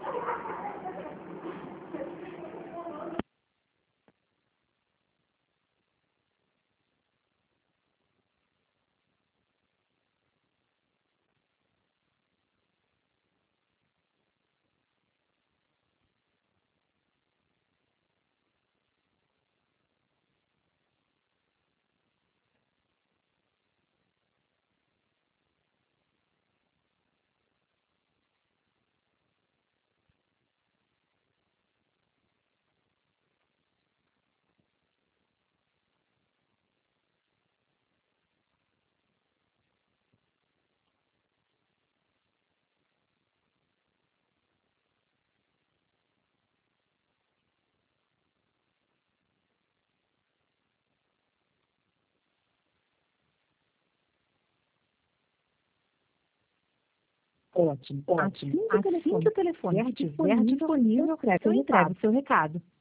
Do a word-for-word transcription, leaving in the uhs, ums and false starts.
Ótimo, ótimo. Assim que o Assim telefone que o telefone estiver estiver disponível, disponível, você você entrega entrega o o seu recado.